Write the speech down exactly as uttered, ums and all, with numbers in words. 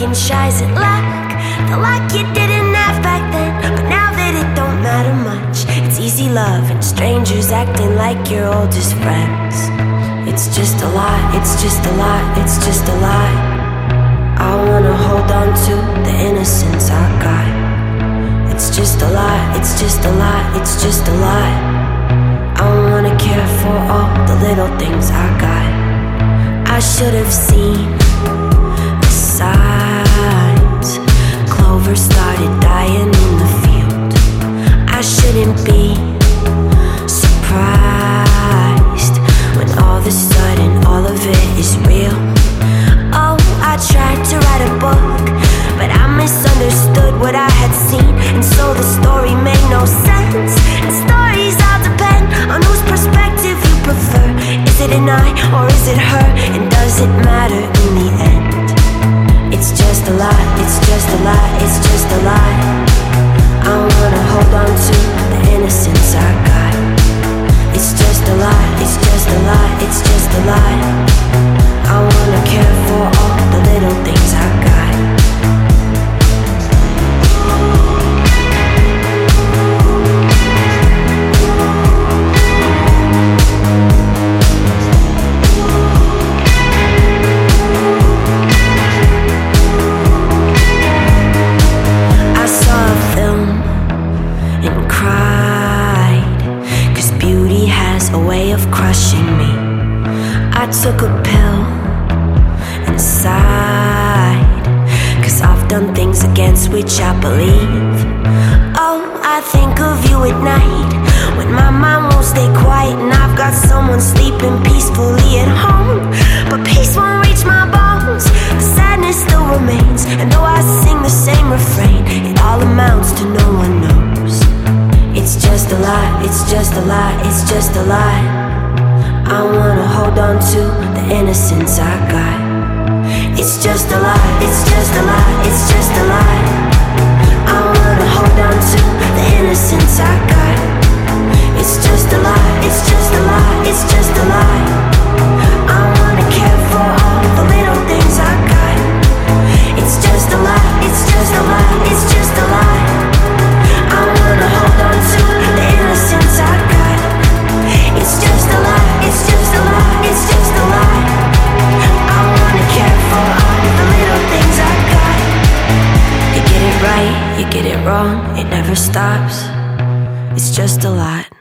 taking shies at luck, the luck you didn't have back then. But now that it don't matter much, it's easy love and strangers acting like your oldest friends. It's just a lie, it's just a lie, it's just a lie. I wanna hold on to the innocence I got. It's just a lie, it's just a lie, it's just a lie. I wanna care for all the little things I got. I should have seen the signs. Clover started dying in the field. I shouldn't be surprised when all of a sudden all of it is real. Oh, I tried to write a book, but I misunderstood what I had seen, and so the story made no sense. And stories all depend on whose perspective you prefer. Is it an I or is it her? And does it matter in the end? It's just a lie, it's just a lie, it's just a lie. I wanna hold on to the innocence I got. It's just a lie, it's just a lie, it's just a lie. I wanna care for all the little things I got. I saw a film and cried, 'cause beauty has a way of crushing me. I took a pill and sighed, 'cause I've done things against which I believe. Oh, I think of you at night, when my mind won't stay quiet, and I've got someone sleeping peacefully at home. But peace won't reach my bones, the sadness still remains. And though I sing the same refrain, it all amounts to no one knows. It's just a lie, it's just a lie, it's just a lie. I wanna hold on to the innocence I got. It's just a lie, it's just a lie, it's just a lie. I wanna hold on to the innocence I got. It's just a lie, it's just a lie, it's just a lie. I wanna care for all the little things I got. It's just a lie, it's just a lie, it's just a lie. I wanna hold on to the innocence I got. It's just a lie, it's just a lie, it's just a lie. I wanna care for all the little things I got. You get it right, you get it wrong, it never stops. It's just a lot.